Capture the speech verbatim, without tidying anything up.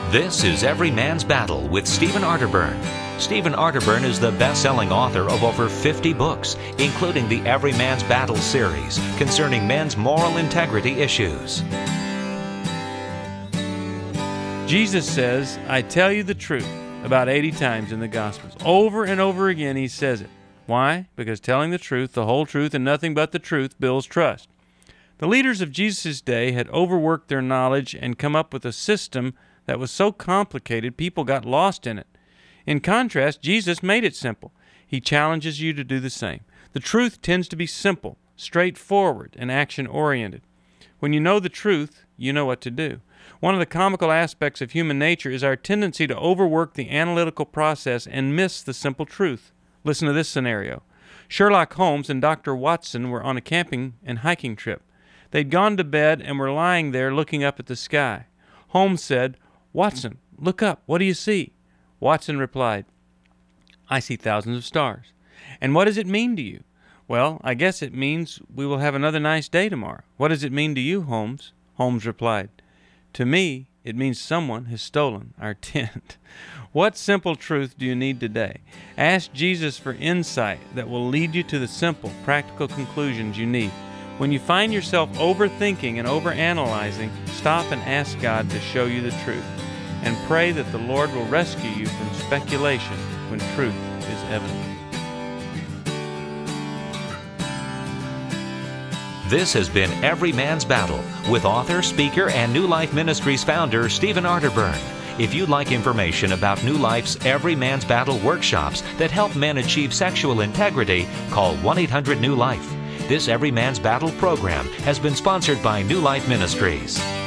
This is Every Man's Battle with Stephen Arterburn. Stephen Arterburn is the best-selling author of over fifty books, including the Every Man's Battle series concerning men's moral integrity issues. Jesus says, I tell you the truth, about eighty times in the Gospels. Over and over again he says it. Why? Because telling the truth, the whole truth, and nothing but the truth builds trust. The leaders of Jesus' day had overworked their knowledge and come up with a system that was so complicated people got lost in it. In contrast, Jesus made it simple. He challenges you to do the same. The truth tends to be simple, straightforward, and action-oriented. When you know the truth, you know what to do. One of the comical aspects of human nature is our tendency to overwork the analytical process and miss the simple truth. Listen to this scenario. Sherlock Holmes and Doctor Watson were on a camping and hiking trip. They'd gone to bed and were lying there looking up at the sky. Holmes said, Watson, look up. What do you see? Watson replied, I see thousands of stars. And what does it mean to you? Well, I guess it means we will have another nice day tomorrow. What does it mean to you, Holmes? Holmes replied, to me, it means someone has stolen our tent. What simple truth do you need today? Ask Jesus for insight that will lead you to the simple, practical conclusions you need. When you find yourself overthinking and overanalyzing, stop and ask God to show you the truth, and pray that the Lord will rescue you from speculation when truth is evident. This has been Every Man's Battle with author, speaker, and New Life Ministries founder Stephen Arterburn. If you'd like information about New Life's Every Man's Battle workshops that help men achieve sexual integrity, call one eight hundred new life. This Every Man's Battle program has been sponsored by New Life Ministries.